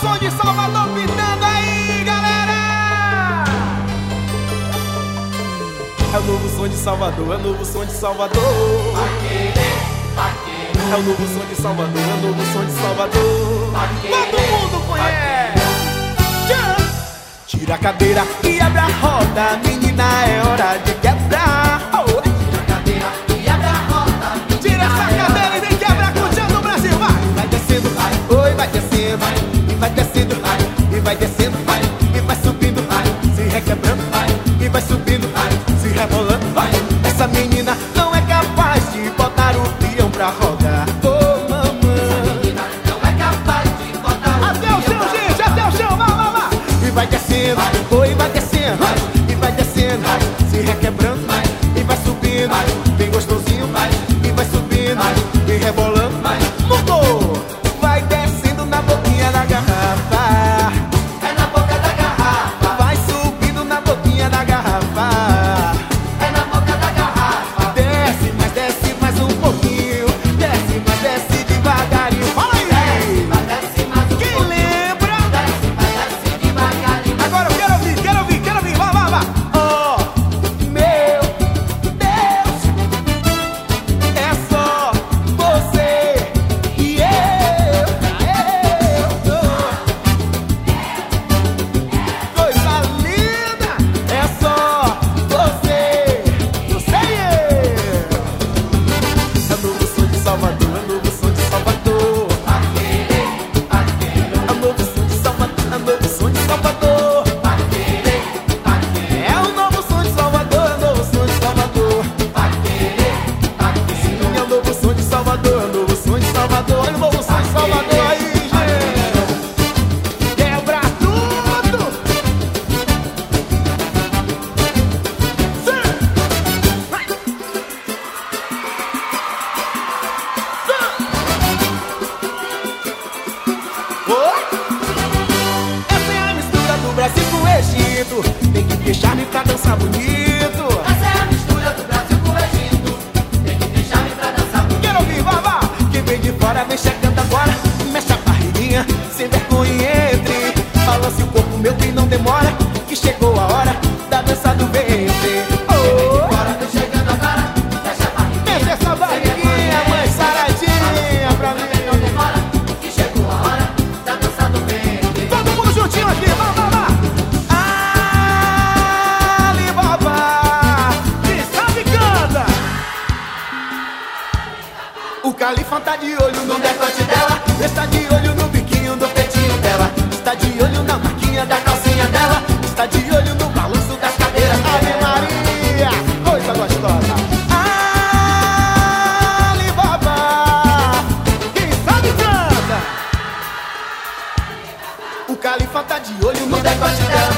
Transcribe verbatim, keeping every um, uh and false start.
som de Salvador pitando aí, galera! É o novo som de Salvador, é o novo som de Salvador. É o novo som de Salvador, é o novo som de Salvador. Todo mundo conhece. Tira a cadeira e abre a roda, menina, é hora de quebrar. Oh. Tira a cadeira e abre a roda, menina, tira essa cadeira e vem quebrar curtindo o Brasil, vai! Vai descendo, vai, oi, vai descendo, vai, e vai descendo, vai, e vai descendo, vai, e vai subindo, vai, se requebrando, vai, e vai subindo, vai, se rebolando, vai. Essa menina não é capaz de botar o peão pra rodar. Oh, mamãe, essa menina não é capaz de botar o até o chão, gente, até o chão, vai, vai, vai! E vai descendo, vai, oi, vai descendo, vai, e vai descendo, vai, se requebrando, vai, e vai subindo, vai, bem gostosinho, vai, e vai subindo, vai, e rebolando, vai, mudou! Vai descendo na boquinha da garrafa, é na boca da garrafa. Vai subindo na boquinha da garrafa, é na boca da garrafa. Desce, mas desce mais um pouquinho, desce, mas desce devagarinho. Fala aí! Desce, mas desce mais um Quem pouquinho. lembra? Desce, mas desce devagarinho. Agora eu quero ouvir, quero ouvir, quero ouvir, vai, vai, vai! Oh, meu Deus, é só você e eu, eu, coisa linda, é só você, você e eu. É o novo som de Salvador, é o novo som de Salvador. É o novo som de Salvador, é o novo som de Salvador. É o novo som de Salvador, é o novo som de Salvador. Sim, é o novo som de Salvador, é o novo som de Salvador, é o novo som de Salvador aí, gente. Quebra tudo! Sim! Vai! Oi? Essa é a mistura do Brasil com o Egito. Tem que deixar-me pra dançar bonito. Essa é a mistura do Brasil com o Egito. Tem que deixar-me pra dançar bonito. Quero ouvir, vai, vai! Quem vem de fora vem chegando agora. Mexe a barriguinha, sem vergonha e entre. Balance o corpo meu que não demora, que chegou a hora da dança do ventre. Oh, fora vem chegando agora. Mexe a barriguinha, mexe essa barriguinha, mãe saradinha pra mim. não demora, que chegou a hora da dança do ventre. Todo mundo juntinho aqui, vai, vai, vai! Alibaba, quem sabe canta! O Califa tá de olho no decote dela, está de olho no biquinho do peitinho dela, está de olho na marquinha da calcinha dela, está de olho no balanço das cadeiras. Ave Maria, coisa gostosa! Alibaba, quem sabe canta! O Califa tá de olho no decote dela,